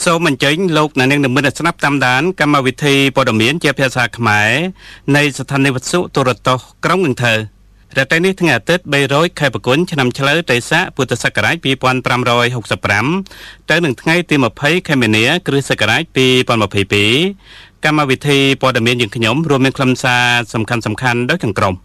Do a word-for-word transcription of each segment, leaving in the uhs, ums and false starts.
សូមអញ្ជើញលោកអ្នកនាងនិមិត្តស្ដាប់តាមដានកម្មវិធីព័ត៌មានជាភាសាខ្មែរនៃស្ថានីយ៍វិទ្យុទូរទស្សន៍ក្រុងនឹងធើរយៈពេលនេះថ្ងៃអាទិត្យបីរយខែបង្គន់ឆ្នាំឆ្លូវត្រីស័កពុទ្ធសករាជពីរពាន់ប្រាំរយហុកសិបប្រាំទៅនឹងថ្ងៃទីម្ភៃខែមីនា គ្រិស្តសករាជពីរពាន់ម្ភៃពីរកម្មវិធីព័ត៌មានយើងខ្ញុំរួមមានខ្លឹមសារសំខាន់សំខាន់ដូចខាងក្រោម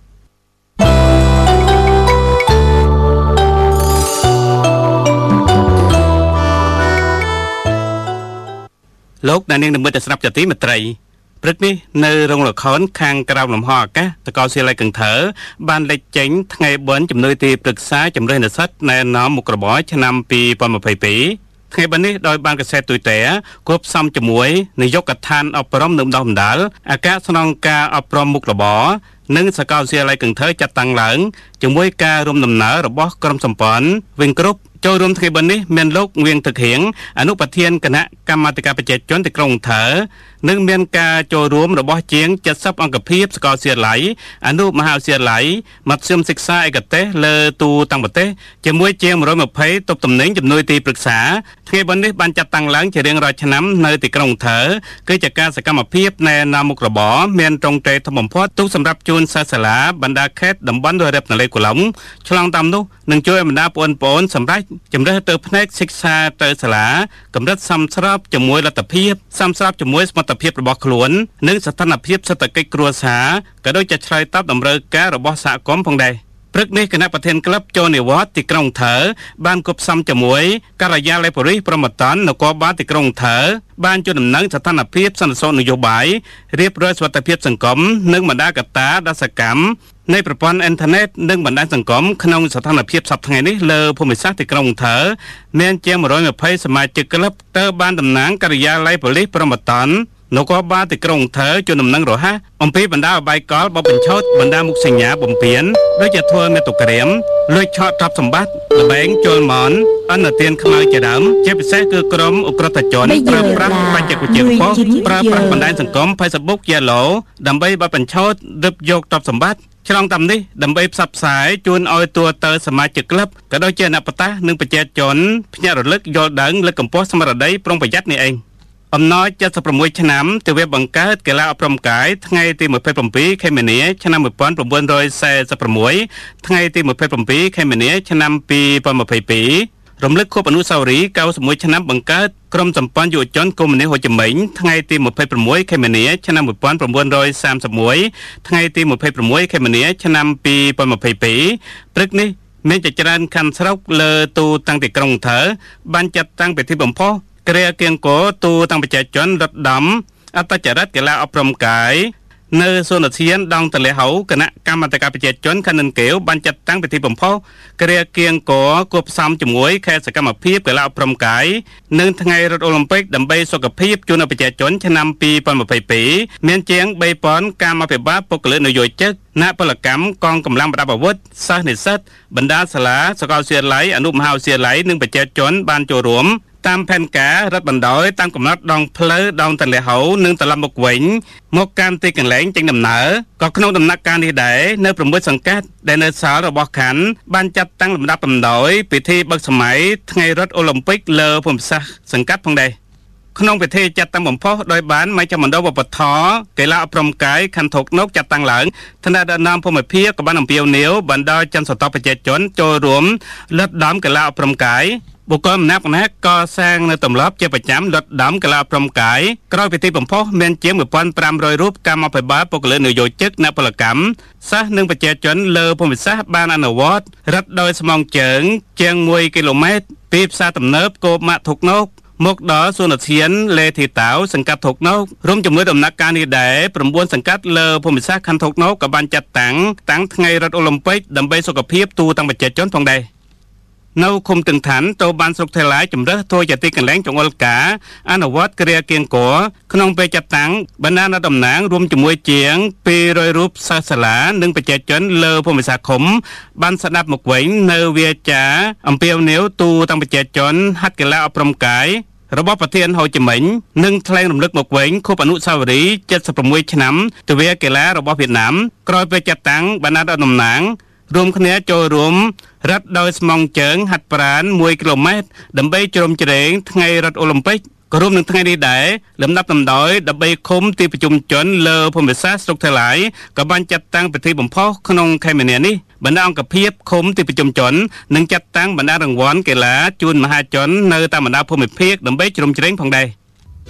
លោកអ្នកនាងនិមិត្តស្ដាប់ជាទីមេត្រីព្រឹកនេះនៅរោងល្ខោនខាងក្រៅលំហអាកាសតកោសិល័យកឹងថើបានលេចចេញថ្ងៃបុណ្យជំនួយទីប្រឹក្សាជំរឿននិស្សិតណែនាំមុខរបរឆ្នាំពីរពាន់ម្ភៃពីរថ្ងៃបុណ្យនេះដោយបានកសែតទូទែគួបផ្សំជាមួយនាយកដ្ឋានអប់រំនិងបណ្ដុះបណ្ដាលអាកាសស្នងការអប់រំមុខរបរនិងសាកលវិទ្យាល័យកឹងថើចាត់តាំងឡើងជាមួយការរួមដំណើររបស់ក្រុមសម្ព័ន្ធវិញគ្រប់ចូលរួមថ្ងៃបុណ្យនេះមានលោកងៀងទឹកហៀងអនុប្រធានគណៈកម្មាធិការប្រជាជនទីក្រុងថើនិងមានការចូលរួមរបស់ជាងเจ็ดสิบអង្គភាពសាកលវិទ្យាល័យអនុមហាវិទ្យាល័យមធ្យមសិក្សាឯកទេសលើទូទាំងប្រទេសជាមួយជាងmột trăm hai mươiតុបទំនិញជំនួយទីប្រឹក្សាថ្ងៃបុណ្យនេះបានចាត់តាំងឡើងជារៀងរាល់ឆ្នាំនៅទីក្រុងថើគឺជាការសកម្មភាពណែនាំមុខរបរមានត្រង់ត្រេធំបំផុតទុកសម្រាប់ជូនសិស្សសាលាបណ្ដាខេត្តតំបន់រ៉េបណាលេកូឡុងឆ្លងតាមនោះនឹងជួយឲ្យបណ្ដាបងប្អូនសម្រាប់ជំរឿនទៅផ្នែកសិក្សាទៅសាលាកម្រិតសមស្របជាមួយលទ្ធភាពសមស្របជាមួយសមត្ថភាពរបស់ខ្លួននិងស្ថានភាពសេដ្ឋកិច្ចគ្រួសារក៏ដូចជាឆ្លើយតបតម្រូវការរបស់សហគមន៍ផងដែរព្រឹកនេះគណៈប្រធានក្លឹបចូលនិវត្តន៍ទីក្រុងថើបានគប់ផ្សំជាមួយការិយាល័យប៉ូលីសប្រមត្តននគរបាលទីក្រុងថើបានជួយដំណឹងស្ថានភាពសន្តិសុខនយោបាយរៀបរយសុវត្ថិភាពសង្គមនិងបណ្ដាកត្តាដសកម្មនៃប្រព័ន្ធអ៊ីនធឺណិតនិងបណ្ដាញសង្គមក្នុងស្ថានភាពសប្តាហ៍ថ្ងៃនេះលើភូមិសាស្ត្រទីក្រុងថើមានជាងmột trăm hai mươiសមាជិកក្លឹបទៅបានតំណាងការិយាល័យប៉ូលីសប្រមត្តននគរបាលទីក្រុងថើជួយដំណឹងរហ័សអំពីបណ្ដាអបាយកលបបបញ្ឆោតបណ្ដាមុខសញ្ញាបំពេញដូចជាធ្វើមេតុក្រាមលួចឆក់ទ្រព្យសម្បត្តិល្បែងជលមនអន្តរទានខ្មៅជាដើមជាពិសេសគឺក្រុមអ ுக ្រិតជនប្រើប្រាស់បច្ចេកវិទ្យាខ្ពស់ប្រើប្រាស់បណ្ដាញសង្គម Facebook Yellow ដើម្បីបបបញ្ឆោតរឹបយកទ្រព្យសម្បត្តិឆ្លងតាមនេះដើម្បីផ្សព្វផ្សាយជូនឲ្យតួទៅសមាជិកក្លឹបក៏ដូចជាអ្នកប្រតាសនិងប្រជាជនភ្នាក់រលឹកយល់ដឹងលើកកម្ពស់ស្មារតីប្រុងប្រយ័ត្ននេះឯងអំណោយเจ็ดสิบหกឆ្នាំទិវាបង្កើតកីឡាអប់រំកាយថ្ងៃទីยี่สิบเจ็ดខែមីនាឆ្នាំmột nghìn chín trăm bốn mươi sáuថ្ងៃទីยี่สิบเจ็ดខែមីនាឆ្នាំពីរពាន់ម្ភៃពីររំលឹកខួបអនុស្សាវរីយ៍เก้าสิบเอ็ดឆ្នាំបង្កើតក្រុមសម្ព័ន្ធយុវជនកុម្មុយនីសហូជីមិញថ្ងៃទីยี่สิบหกខែមីនាឆ្នាំmột nghìn chín trăm ba mươi mốtថ្ងៃទីยี่สิบหกខែមីនាឆ្នាំពីរពាន់ម្ភៃពីរព្រឹកនេះមានជាច្រើនខណ្ឌស្រុកលើទូទាំងទីក្រុងថើបានចាត់តាំងពិធីបំផុសគ្រាគៀងគោទូទាំងប្រជាជនរត់ដំអត្តចរិតកីឡាអប់រំកាយនៅសួនឧទ្យានដងទន្លេហៅគណៈកម្មាធិការប្រជាជនខណ្ឌនិនកែវបានចាត់តាំងពិធីបំផុសគ្រាគៀងគោគួបផ្សំជាមួយខេត្តសកម្មភាពកីឡាអប់រំកាយនិងថ្ងៃរត់អូឡ িম্প ិកដើម្បីសុខភាពជូនប្រជាជនឆ្នាំពីរពាន់ម្ភៃពីរមានជាងបីពាន់កាមអភិបាលបុគ្គលិកនយោជិកអ្នកពលកម្មកងកម្លាំងប្រដាប់អាវុធសិស្សនិស្សិតបណ្ដាសាលាសាកលវិទ្យាល័យអនុមហាវិទ្យាល័យនិងប្រជាជនបានចូលរួមតាមផែនការរត់បណ្ដោយតាមកំណត់ដងផ្លូវដងទន្លេហៅនិងត្រឡប់មកវិញមកកាន់ទីកន្លែងចេញដំណើរក៏ក្នុងដំណាក់កាលនេះដែរនៅប្រមុខសង្កាត់ដែលនៅសាលរបស់ខណ្ឌបានចាត់តាំងលំដាប់លំដោយពិធីបិទសម័យថ្ងៃរត់អូឡ িম্প ិកលើភូមិសាស្ត្រសង្កាត់ផងដែរក្នុងពិធីចាត់តាំងបំផុសដោយបានមជ្ឈមណ្ឌលវប្បធម៌កីឡាអប់រំកាយខណ្ឌធុកណូកចាត់តាំងឡើងថ្នាក់ដឹកនាំភូមិភាគក៏បានអំពាវនាវបណ្ដាចន្ទសតបប្រជាជនចូលរួមលត់ដំកីឡាអប់រំកាយបុគ្គលម្នាក់ម្នាក់កសាងនៅទម្លាប់ជាប្រចាំលត់ដំកីឡាប្រំកាយក្រោយពិធីបំផុសមានជាងmột nghìn năm trămរូបកម្មអភិបាលបុគ្គលិកនយោជិកអ្នកពលកម្មសិស្សនិងប្រជាជនលើភូមិសាស្ត្របានអនុវត្តរត់ដោយស្មងជើងជាងមួយគីឡូម៉ែត្រពីផ្សារទំនើបគោបម៉ាក់ធុកណូកមកដល់សួនឧទ្យានលេធីតាវសង្កាត់ធុកណូករួមជាមួយដំណាក់កាលនេះដែរ៩សង្កាត់លើភូមិសាស្ត្រខណ្ឌធុកណូកក៏បានចាត់តាំងតាំងថ្ងៃរត់អូឡ িম্প ិកដើម្បីសុខភាពទូទាំងប្រជាជនផងដែរនៅឃុំទឹងឋានទៅបានស្រុកថៃឡាយជំរើសធ្វើជាទីកន្លែងចង្អុលការអនុវត្តគ្រាគៀងគរក្នុងពេលចាត់តាំងបណ្ដាអ្នកតំណាងរួមជាមួយជាងពីររយរូបសិស្សសាលានិងប្រជាជនលើភូមិសាស្ត្រឃុំបានស្ដាប់មកវិញនៅវាចាអំពាវនាវទូទាំងប្រជាជនហាត់កីឡាអប់រំកាយរបស់ប្រធានហូជីមិញនិងថ្លែងរំលឹកមកវិញខួបអនុស្សាវរីយ៍เจ็ดสิบหกឆ្នាំទិវាកីឡារបស់វៀតណាមក្រោយពេលចាត់តាំងបណ្ដាអ្នកតំណាងរួមគ្នាចូលរួមរត់ដោយស្មងជើងហាត់ប្រាណមួយគីឡូម៉ែត្រដើម្បីជ្រោមជ្រែងថ្ងៃរត់អូឡ িম্প ិកក៏រួមនឹងថ្ងៃនេះដែរលំដាប់លំដោយដើម្បីឃុំទីប្រជុំជនលើភូមិសាស្ត្រស្រុកថៃឡៃក៏បានចាត់តាំងពិធីបំផុសក្នុងខែមីនានេះបណ្ដាអង្គភាពឃុំទីប្រជុំជននឹងចាត់តាំងបណ្ដារង្វាន់កីឡាជូនមហាជននៅតាមបណ្ដាភូមិភាគដើម្បីជ្រោមជ្រែងផងដែរ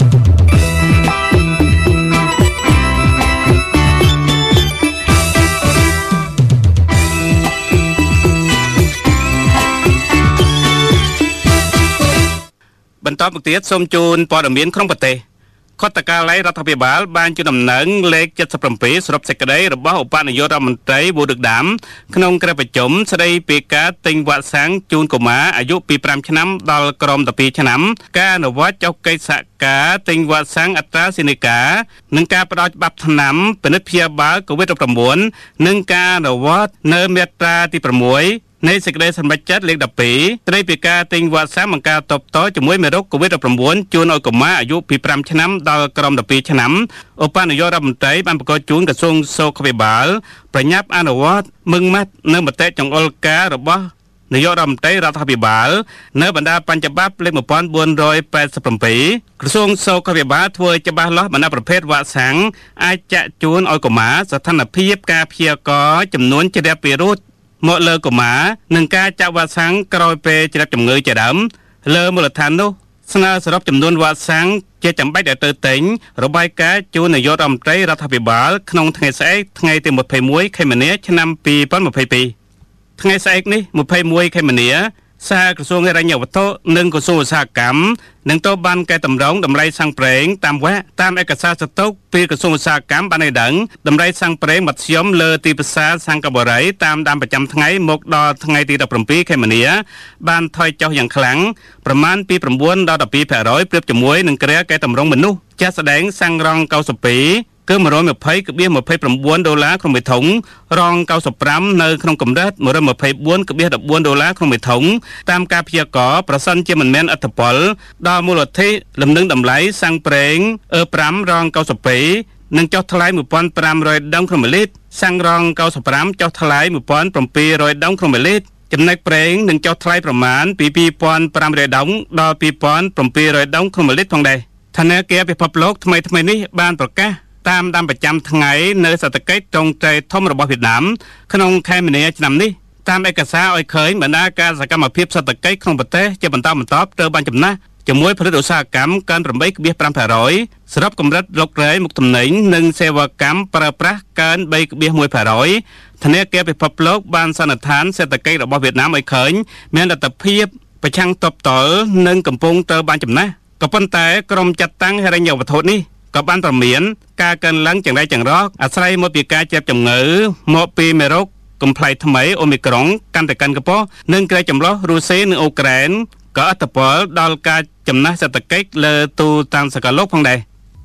បន្តមកទៀតសូមជូនព័ត៌មានក្នុងប្រទេសខុទ្ទកាល័យរដ្ឋាភិបាលបានជូនដំណឹងលេខเจ็ดสิบเจ็ดសរុបសេចក្តីរបស់ឧបនាយករដ្ឋមន្ត្រីវូដឹកដាមក្នុងក្រឹត្យប្រជុំស្តីពីការទិញវ៉ាក់សាំងជូនកុមារអាយុពីfiveឆ្នាំដល់ក្រោមtwelveឆ្នាំការអនុវត្តចុះកិច្ចសហការទិញវ៉ាក់សាំងអត្រាសេនីកានិងការផ្តល់ច្បាប់ថ្នាំពិនិត្យព្យាបាល COVID nineteen និងការអនុវត្តនៅមាត្រាទីsixនៃសេចក្តីសម្រេចចិត្តលេខtwelveស្តីពីការទិញវ៉ាក់សាំងបង្ការតបតជាមួយមេរោគ COVID nineteen ជូនឲ្យកុមារអាយុពីfiveឆ្នាំដល់ក្រោមtwelveឆ្នាំឧបនាយករដ្ឋមន្ត្រីបានប្រកាសជូនក្រសួងសុខាភិបាលប្រញាប់អនុវត្តមឹងម៉ាត់នៅមតិចង្អុលការរបស់នាយករដ្ឋមន្ត្រីរដ្ឋាភិបាលនៅបណ្ដាបញ្ញត្តិលេខfourteen eighty-sevenក្រសួងសុខាភិបាលធ្វើច្បាស់លាស់បណ្ដាប្រភេទវ៉ាក់សាំងអាចចាក់ជូនឲ្យកុមារស្ថានភាពការព្យាករណ៍ចំនួនជ្រាបពីរោគមកលើកុមារនិងការចាក់វ៉ាក់សាំងក្រោយពេលជ្រាបជំងឺជាដើមលើមូលដ្ឋាននោះស្នើសរុបចំនួនវ៉ាក់សាំងជាចាំបាច់ដែលទៅទិញរបាយការណ៍ជូននាយករដ្ឋមន្ត្រីរដ្ឋាភិបាលក្នុងថ្ងៃស្អែកថ្ងៃទីtwenty-oneខែមីនាឆ្នាំtwenty twenty-twoថ្ងៃស្អែកនេះtwenty-oneខែមីនាសហក្រសួងហិរញ្ញវត្ថុនិងក្រសួងឧស្សាហកម្មនឹងទៅបានកែតម្រង់តម្លៃសាំងប្រេងតាមវ៉ាក់តាមឯកសារស្តុកពីក្រសួងឧស្សាហកម្មបានឲ្យដឹងតម្លៃសាំងប្រេងមធ្យមលើទីផ្សារសាំងកាបូរីតាមដានប្រចាំថ្ងៃមកដល់ថ្ងៃទីseventeenខែមីនាបានថយចុះយ៉ាងខ្លាំងប្រមាណពីnineដល់twelve%ប្រៀបជាមួយនឹងគ្រាកែតម្រង់មនុស្សចាស់ស្ដែងសាំងរងninety-twoគឺone hundred twenty point twenty-nineដុល្លារក្នុងមួយធុងរងninety-fiveនៅក្នុងកម្រិតone hundred twenty-four point fourteenដុល្លារក្នុងមួយធុងតាមការព្យាករណ៍ប្រសិនជាមិនមានអត្ថប្រយោជន៍ដល់មូលដ្ឋានលំនឹងតម្លៃសាំងប្រេង E five រងninety-twoនឹងចុះថ្លៃfifteen hundredដុល្លារក្នុងមួយលីត្រសាំងរងninety-fiveចុះថ្លៃseventeen hundredដុល្លារក្នុងមួយលីត្រចំណែកប្រេងនឹងចុះថ្លៃប្រមាណពីtwo thousand five hundredដុល្លារដល់two thousand seven hundredដុល្លារក្នុងមួយលីត្រផងដែរធនាគារពិភពលោកថ្មីថ្មីនេះបានប្រកាសតាមដានប្រចាំថ្ងៃនៅសេដ្ឋកិច្ចត្រង់ត្រៃធំរបស់វៀតណាមក្នុងខែមីនាឆ្នាំនេះតាមឯកសារឲ្យឃើញបណ្ដាការសកម្មភាពសេដ្ឋកិច្ចក្នុងប្រទេសជាបន្តបន្ទាប់ត្រូវបានចំណាស់ជាមួយផលិតឧស្សាហកម្មកើនeight point five%សរុបកម្រិតលុករែងមុខទំនិញនិងសេវាកម្មប្រើប្រាស់កើនthree point one%ធនាគារពិភពលោកបានសន្និដ្ឋានសេដ្ឋកិច្ចរបស់វៀតណាមឲ្យឃើញមានលទ្ធភាពប្រឆាំងទប់ទល់និងកំពុងត្រូវបានចំណាស់ក៏ប៉ុន្តែក្រុមចាត់តាំងហិរញ្ញវត្ថុនេះក៏បានប្រមានការកើនឡើងចង្រៃចង្រោកអាស្រ័យមកពីការជៀបជំងឺមកពីមេរោគកំប្លែងថ្មីអូមីក្រុងកាន់តែកាន់កប៉ុនិងក្រែចម្លោះរុស្ស៊ីនិងអ៊ុក្រែនក៏អត្តពលដល់ការចំណាស់សេដ្ឋកិច្ចលើទូទាំងសកលលោកផងដែរ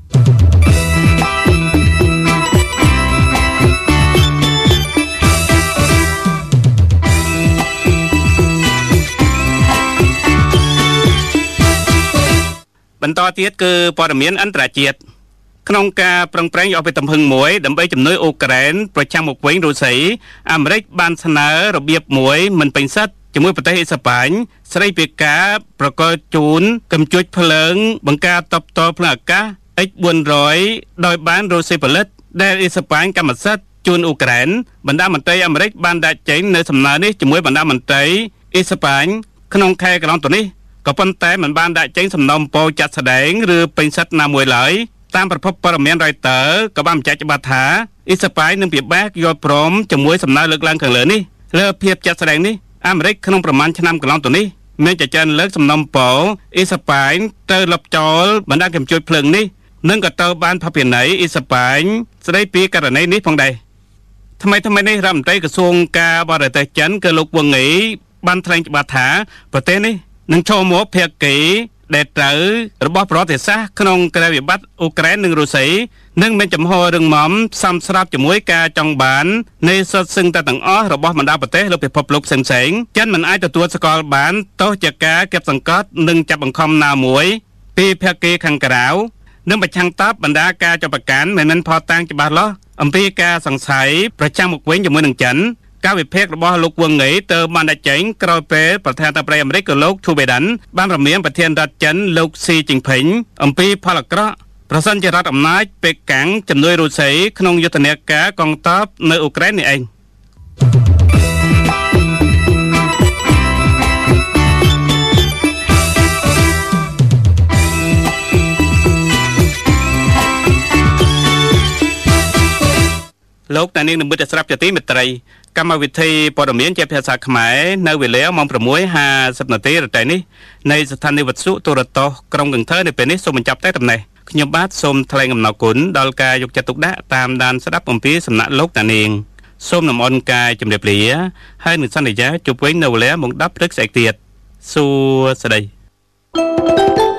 បន្តទៀតគឺព័ត៌មានអន្តរជាតិក្នុងការប្រឹងប្រែងយកពីទំហឹងមួយដើម្បីជំនួយអ៊ុក្រែនប្រចាំមកវិញរុស្ស៊ីអាមេរិកបានស្នើរបៀបមួយមិនពេញសិទ្ធជាមួយប្រទេសអ៊ីស្ប៉ាញស្ដីពីការប្រកល់ជូនកម្ពុជាភ្លើងបង្ការតបតល់ភ្លើងអាកាស X four hundred ដោយបានរុស្ស៊ីផលិតដែលអ៊ីស្ប៉ាញកម្មសិទ្ធិជូនអ៊ុក្រែនបណ្ដាមន្ត្រីអាមេរិកបានដាក់ចេញនៅសំណើនេះជាមួយបណ្ដាមន្ត្រីអ៊ីស្ប៉ាញក្នុងខែកន្លងទៅនេះក៏ប៉ុន្តែមិនបានដាក់ចេញសំណុំពរចាត់ស្ដែងឬពេញសិទ្ធណាមួយឡើយតាមប្រភពព័ត៌មាន Reuters ក៏បានបញ្ជាក់ច្បាស់ថាអ៊ីស្ប៉ាញនឹងពិបាកយល់ព្រមជាមួយសំណើលើកឡើងខាងលើនេះលើភាពចាត់ស្ដែងនេះអាមេរិកក្នុងប្រមាណឆ្នាំកន្លងទៅនេះមានចច្រើនលើកសំណុំពរអ៊ីស្ប៉ាញត្រូវលុបចោលបណ្ដាកម្ពុជាភ្លើងនេះនិងក៏ត្រូវបានផាភិន័យអ៊ីស្ប៉ាញស្ដីពីករណីនេះផងដែរថ្មីថ្មីនេះរដ្ឋមន្ត្រីក្រសួងការបរទេសចិនគឺលោកវងងីបានថ្លែងច្បាស់ថាប្រទេសនេះនឹងឈរមកភាគីដែលត្រូវរបស់ប្រទេសសាសក្នុងក្រែវិបត្តិអ៊ុក្រែននិងរុស្ស៊ីនិងមានចំហររឹងមាំផ្សំស្របជាមួយការចង់បាននៃសុទ្ធសឹងតែទាំងអស់របស់បណ្ដាប្រទេសលើពិភពលោកផ្សេងៗចិនមិនអាចទទួលស្គាល់បានទោះជាការគាបសង្កត់និងចាប់បង្ខំណាមួយពីភាគីខាងក្រៅនិងប្រឆាំងតបបណ្ដាការចាប់ប្រកាន់មិនមែនផតតាំងច្បាស់លាស់អំពីការសង្ស័យប្រចាំមកវិញជាមួយនឹងចិនការវិភាគរបស់លោកវងងីទៅបានដាក់ចេញក្រោយពេលប្រធានាធិបតីអាមេរិកលោកឈូបេដានបានរំលាយប្រធានរដ្ឋចិនលោកស៊ីជីងភិងអំពីផលអាក្រក់ប្រសិនជារដ្ឋអំណាចពេកាំងជំនួយរុស្ស៊ីក្នុងយុទ្ធនាការកងទ័ពនៅអ៊ុក្រែននេះឯងលោកតានាងនិមិត្តស្រាប់ជាទីមេត្រីកម្មវិធីព័ត៌មានជាភាសាខ្មែរនៅវេលាម៉ោង 6:ហាសិប នាទីរយនេះនៃស្ថានីយ៍វិទ្យុទូរទស្សន៍ក្រុងកន្ទើនៅពេលនេះសូមបញ្ចប់តែប៉ុណ្ណេះខ្ញុំបាទសូមថ្លែងអំណរគុណដល់ការយកចិត្តទុកដាក់តាមដានស្ដាប់អំពីសំណាក់លោកតានាងសូមនំអរកាយជំរាបលាហើយនឹងសន្យាជួបវិញនៅវេលាម៉ោង ដប់ ព្រឹកស្អែកទៀតសួស្តី